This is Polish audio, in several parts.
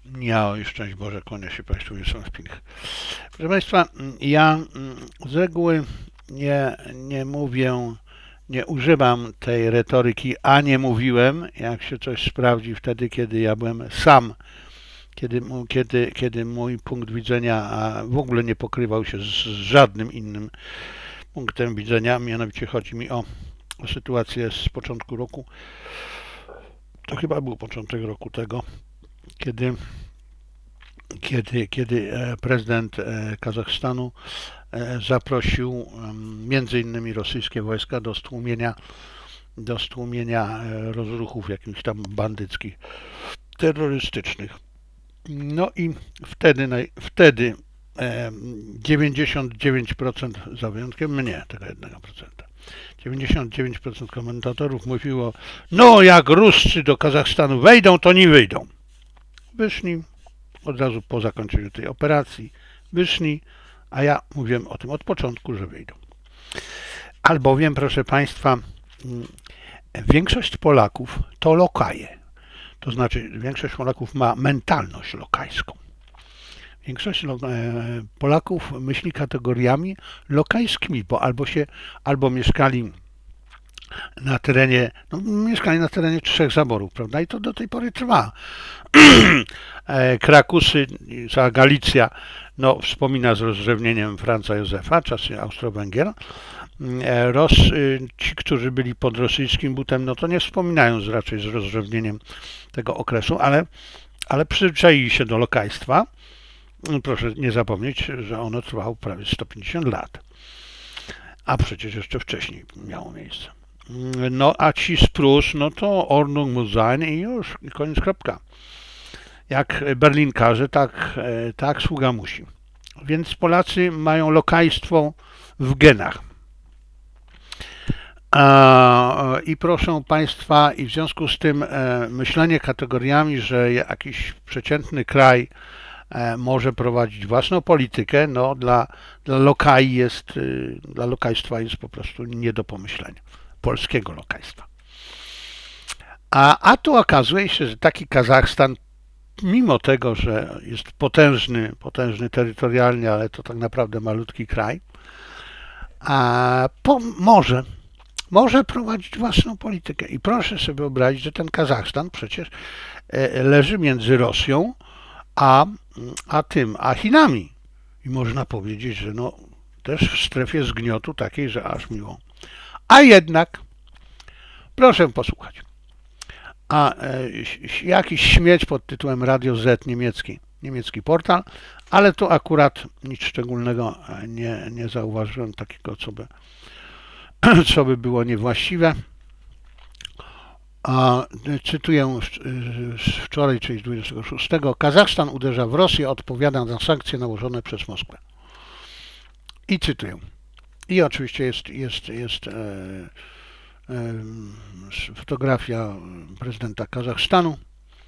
Ja, i szczęść Boże, kłania się Państwu Wiesław Pilch. Proszę Państwa, ja z reguły nie mówię, nie używam tej retoryki, a nie mówiłem, jak się coś sprawdzi wtedy, kiedy ja byłem sam, kiedy mój punkt widzenia w ogóle nie pokrywał się z żadnym innym punktem widzenia, mianowicie chodzi mi o sytuację z początku roku. To chyba był początek roku tego, kiedy prezydent Kazachstanu zaprosił między innymi rosyjskie wojska do stłumienia rozruchów jakichś tam bandyckich, terrorystycznych. No i wtedy 99%, za wyjątkiem mnie, tego 1%, 99% komentatorów mówiło, no jak Ruscy do Kazachstanu wejdą, to nie wyjdą. Wyszli od razu po zakończeniu tej operacji, wyszli, a ja mówiłem o tym od początku, że wyjdą. Albowiem, proszę Państwa, większość Polaków to lokaje. To znaczy, większość Polaków ma mentalność lokajską. Większość Polaków myśli kategoriami lokajskimi, bo albo mieszkali na terenie 3 zaborów, prawda? I to do tej pory trwa. Krakusy, cała Galicja, wspomina z rozrzewnieniem Franza Józefa, czasy Austro-Węgier. Ci, którzy byli pod rosyjskim butem, to nie wspominają raczej z rozrzewnieniem tego okresu, ale przyzwyczaili się do lokajstwa. Proszę nie zapomnieć, że ono trwało prawie 150 lat. A przecież jeszcze wcześniej miało miejsce. A ci z Prus, to Ordnung muss sein i już, i koniec, kropka. Jak Berlin każe, tak sługa musi. Więc Polacy mają lokajstwo w genach. I proszę Państwa, i w związku z tym myślenie kategoriami, że jakiś przeciętny kraj może prowadzić własną politykę, dla lokajstwa jest po prostu nie do pomyślenia. Polskiego lokajstwa. A tu okazuje się, że taki Kazachstan, mimo tego, że jest potężny terytorialnie, ale to tak naprawdę malutki kraj, może prowadzić własną politykę. I proszę sobie wyobrazić, że ten Kazachstan przecież leży między Rosją a Chinami. I można powiedzieć, że też w strefie zgniotu takiej, że aż miło. A jednak, proszę posłuchać, jakiś śmieć pod tytułem Radio Z, niemiecki portal, ale tu akurat nic szczególnego nie zauważyłem takiego, co by było niewłaściwe. Cytuję wczoraj, czyli 26. Kazachstan uderza w Rosję, odpowiada na sankcje nałożone przez Moskwę. I cytuję. I oczywiście jest fotografia prezydenta Kazachstanu,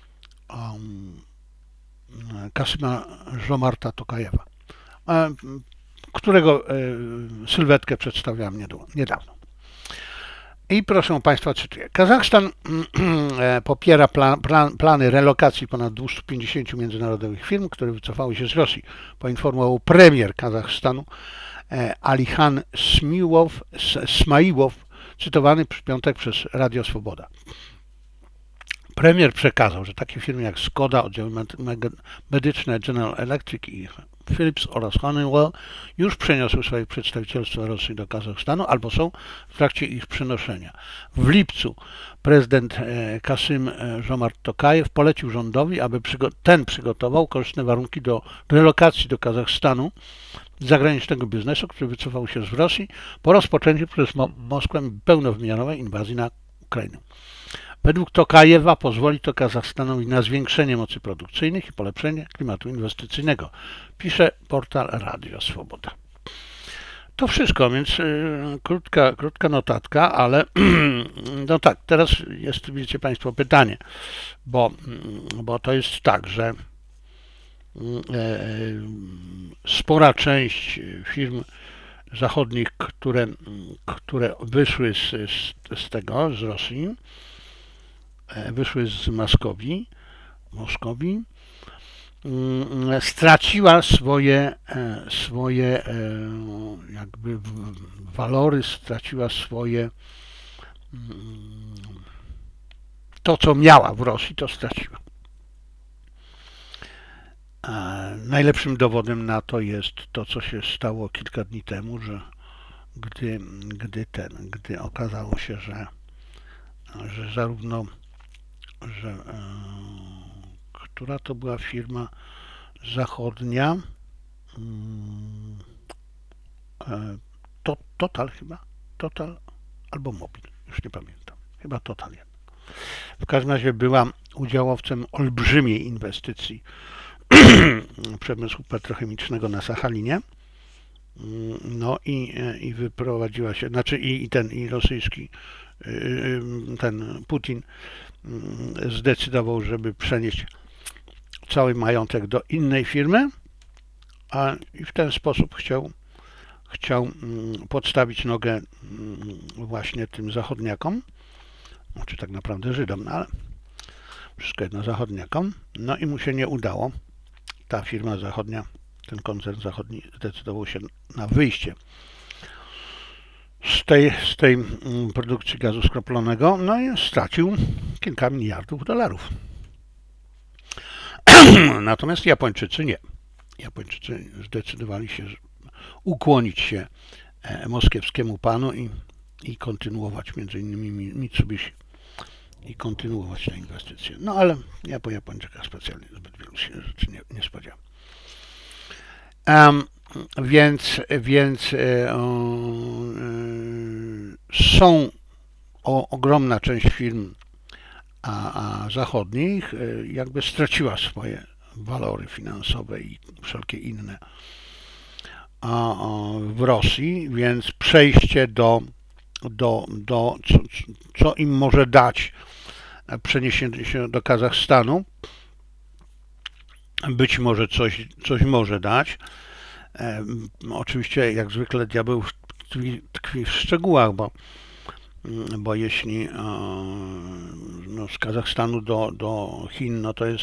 Kasyma Żomarta Tokajewa, którego sylwetkę przedstawiałem niedawno. I proszę Państwa, cytuję. Kazachstan popiera plany relokacji ponad 250 międzynarodowych firm, które wycofały się z Rosji, poinformował premier Kazachstanu Alihan Smaiłow, cytowany w piątek przez Radio Swoboda. Premier przekazał, że takie firmy jak Skoda, oddziały medyczne General Electric i Philips oraz Honeywell już przeniosły swoje przedstawicielstwa Rosji do Kazachstanu albo są w trakcie ich przenoszenia. W lipcu prezydent Kasym Żomart Tokajew polecił rządowi, aby ten przygotował korzystne warunki do relokacji do Kazachstanu zagranicznego biznesu, który wycofał się z Rosji po rozpoczęciu przez Moskwę pełnowymiarowej inwazji na Ukrainę. Według Tokajewa pozwoli to Kazachstanowi na zwiększenie mocy produkcyjnych i polepszenie klimatu inwestycyjnego, pisze portal Radio Swoboda. To wszystko, więc krótka notatka, ale tak, teraz jest, widzicie Państwo, pytanie, bo to jest tak, że spora część firm zachodnich, które wyszły z Rosji, wyszły z Moskowii, straciła swoje jakby walory, straciła swoje to, co miała w Rosji, to straciła. Najlepszym dowodem na to jest to, co się stało kilka dni temu, że gdy okazało się, że zarówno, która to była firma zachodnia, Total chyba, Total albo Mobil, już nie pamiętam, chyba Total jednak. W każdym razie była udziałowcem olbrzymiej inwestycji przemysłu petrochemicznego na Sachalinie. No i wyprowadziła się, znaczy i rosyjski, ten Putin zdecydował, żeby przenieść cały majątek do innej firmy, i w ten sposób chciał podstawić nogę właśnie tym zachodniakom, czy tak naprawdę Żydom, no ale wszystko jedno zachodniakom. No i mu się nie udało. Ta firma zachodnia, ten koncern zachodni zdecydował się na wyjście z tej produkcji gazu skroplonego, no i stracił kilka miliardów dolarów. Natomiast Japończycy nie. Japończycy zdecydowali się ukłonić się moskiewskiemu panu i kontynuować, między innymi Mitsubishi, i kontynuować te inwestycje. No ale ja po Japończykach specjalnie zbyt wielu się rzeczy nie spodziewam. Więc są ogromna część firm zachodnich jakby straciła swoje walory finansowe i wszelkie inne w Rosji, więc przejście co im może dać przeniesienie się do Kazachstanu, być może coś może dać. Oczywiście jak zwykle diabeł tkwi w szczegółach, bo jeśli z Kazachstanu do Chin, no to jest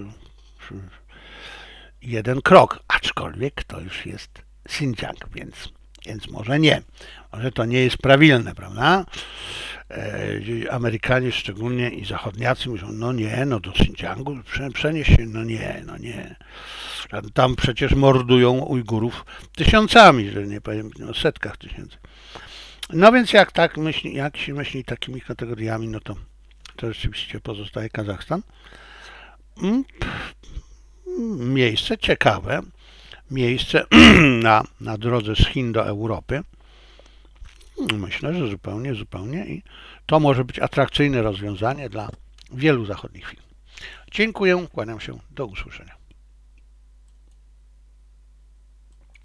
jeden krok, aczkolwiek to już jest Xinjiang, więc może nie. Może to nie jest prawilne, prawda? Amerykanie szczególnie i zachodniacy mówią, no nie, no do Xinjiangu przenieś się, no nie. Tam przecież mordują Ujgurów tysiącami, że nie powiem, no setkach tysięcy. No więc jak się myśli takimi kategoriami, no to rzeczywiście pozostaje Kazachstan. Miejsce ciekawe, miejsce na drodze z Chin do Europy. Myślę, że zupełnie i to może być atrakcyjne rozwiązanie dla wielu zachodnich firm. Dziękuję, kłaniam się, do usłyszenia.